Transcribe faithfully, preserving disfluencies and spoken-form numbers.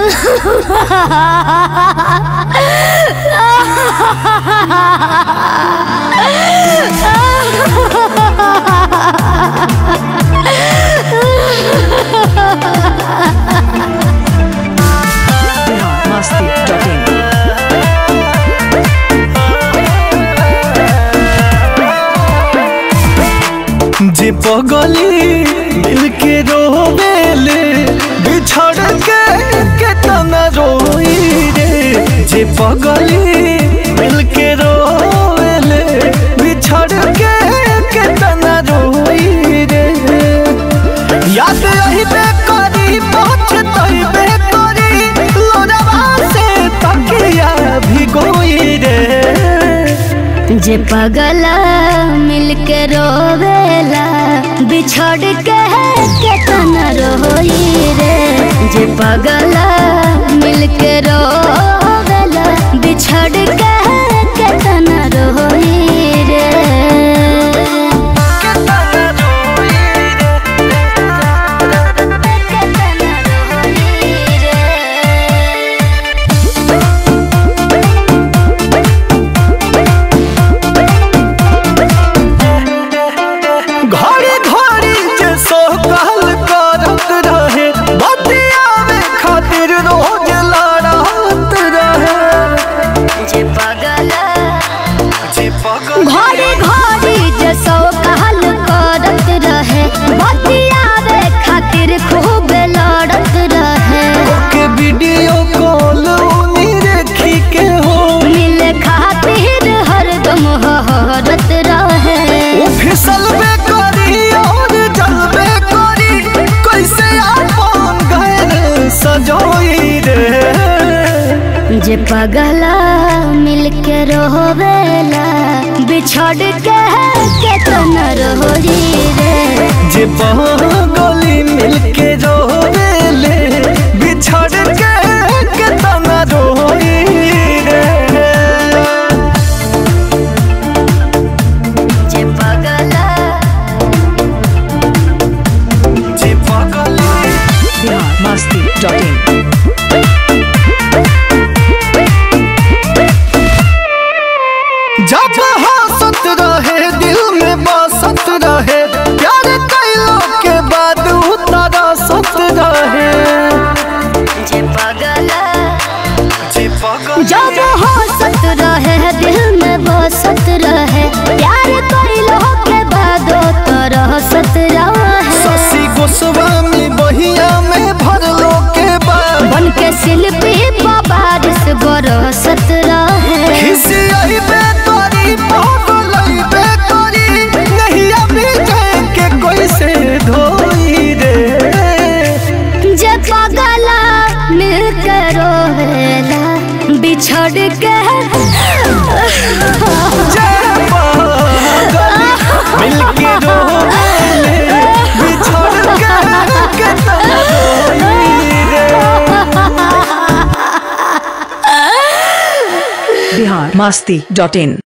जे पगली दिल के रोवेले बिछड़ के केतना रोई रे। जे पगली दिल के रोवेले बिछड़ के केतना रोई रे। याद रहिबे करी पछतइबे करी लोरवा से तकिया भिगोई रे। जे पगला मिलके रोवेला बिछड़ के केतना रोई रे। जे पगला मिलके रोवेला बिछड़ के केतना रोई रे। घड़ी घड़ी जसो कहल करत रहे बतियावे खातिर खूब लड़त रहे। ओके वीडियो कॉल उनी देखी के हो मिले खातिर हरदम हरत रहे। ओ फिसलबे करी और जलबे करी कैसे आपन घर सजोई रे। जे पगला मिलके रोवेला बिछड़ के केतना रोई रे। जे पगली मिलके रोवेले बिछड़ के केतना रोई रे। जे पगला जे पगली बिहार मस्ती डॉट इन। जब हंसत रहे दिल में बसत रहे प्यार कैलो के बाद तरसत रहे। जे पगला जे पगली जब हंसत रहे दिल में बसत रहे प्यार कैलो के बाद तरसत रहे। शशि गोस्वामी बहिया में भरलो के बाद बन के शिल्पी बारिश बरसत रहे। खिसियाइबे करी पगलइबे करी नहीं अभी के कोई से धोई रे। जे पगला मिलके रोवेला बिछड़ के जे पगली मिलके रोवेले बिछड़ के केतना रोई रे। बिहार मस्ती डॉट इन।